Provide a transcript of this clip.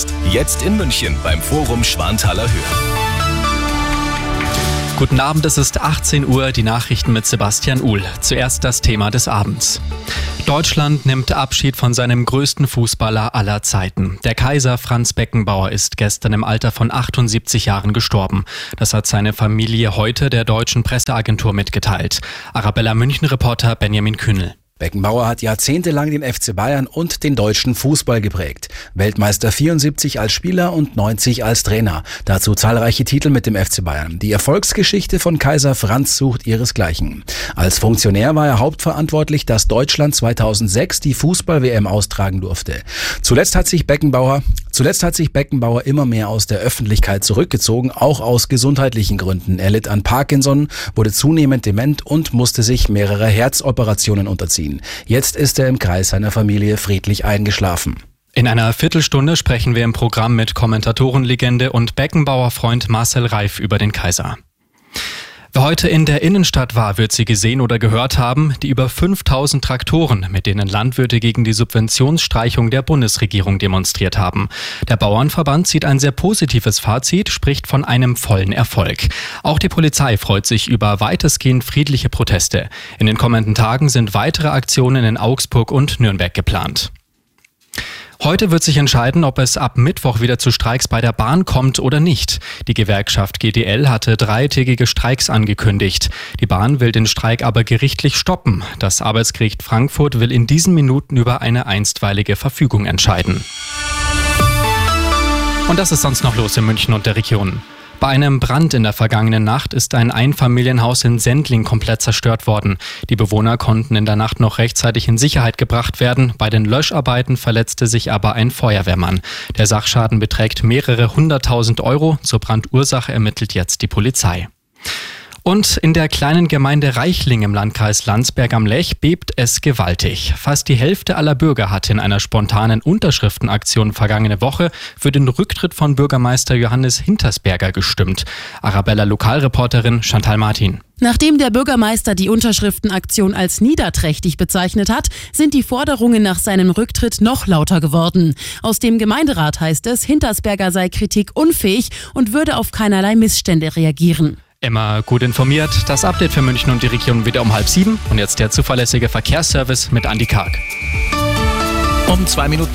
Podcast. Jetzt in München beim Forum Schwanthaler Höhe. Guten Abend, es ist 18 Uhr, die Nachrichten mit Sebastian Uhl. Zuerst das Thema des Abends. Deutschland nimmt Abschied von seinem größten Fußballer aller Zeiten. Der Kaiser Franz Beckenbauer ist gestern im Alter von 78 Jahren gestorben. Das hat seine Familie heute der deutschen Presseagentur mitgeteilt. Arabella München-Reporter Benjamin Kühnel. Beckenbauer hat jahrzehntelang den FC Bayern und den deutschen Fußball geprägt. Weltmeister 74 als Spieler und 90 als Trainer. Dazu zahlreiche Titel mit dem FC Bayern. Die Erfolgsgeschichte von Kaiser Franz sucht ihresgleichen. Als Funktionär war er hauptverantwortlich, dass Deutschland 2006 die Fußball-WM austragen durfte. Zuletzt hat sich Beckenbauer immer mehr aus der Öffentlichkeit zurückgezogen, auch aus gesundheitlichen Gründen. Er litt an Parkinson, wurde zunehmend dement und musste sich mehrere Herzoperationen unterziehen. Jetzt ist er im Kreis seiner Familie friedlich eingeschlafen. In einer Viertelstunde sprechen wir im Programm mit Kommentatorenlegende und Beckenbauer-Freund Marcel Reif über den Kaiser. Wer heute in der Innenstadt war, wird sie gesehen oder gehört haben, die über 5000 Traktoren, mit denen Landwirte gegen die Subventionsstreichung der Bundesregierung demonstriert haben. Der Bauernverband zieht ein sehr positives Fazit, spricht von einem vollen Erfolg. Auch die Polizei freut sich über weitestgehend friedliche Proteste. In den kommenden Tagen sind weitere Aktionen in Augsburg und Nürnberg geplant. Heute wird sich entscheiden, ob es ab Mittwoch wieder zu Streiks bei der Bahn kommt oder nicht. Die Gewerkschaft GDL hatte 3-tägige Streiks angekündigt. Die Bahn will den Streik aber gerichtlich stoppen. Das Arbeitsgericht Frankfurt will in diesen Minuten über eine einstweilige Verfügung entscheiden. Und das ist sonst noch los in München und der Region. Bei einem Brand in der vergangenen Nacht ist ein Einfamilienhaus in Sendling komplett zerstört worden. Die Bewohner konnten in der Nacht noch rechtzeitig in Sicherheit gebracht werden. Bei den Löscharbeiten verletzte sich aber ein Feuerwehrmann. Der Sachschaden beträgt mehrere 100.000 Euro. Zur Brandursache ermittelt jetzt die Polizei. Und in der kleinen Gemeinde Reichling im Landkreis Landsberg am Lech bebt es gewaltig. Fast die Hälfte aller Bürger hat in einer spontanen Unterschriftenaktion vergangene Woche für den Rücktritt von Bürgermeister Johannes Hintersberger gestimmt. Arabella Lokalreporterin Chantal Martin. Nachdem der Bürgermeister die Unterschriftenaktion als niederträchtig bezeichnet hat, sind die Forderungen nach seinem Rücktritt noch lauter geworden. Aus dem Gemeinderat heißt es, Hintersberger sei kritikunfähig und würde auf keinerlei Missstände reagieren. Immer gut informiert, das Update für München und die Region wieder um 6:30 und jetzt der zuverlässige Verkehrsservice mit Andi Karg. Um 2 Minuten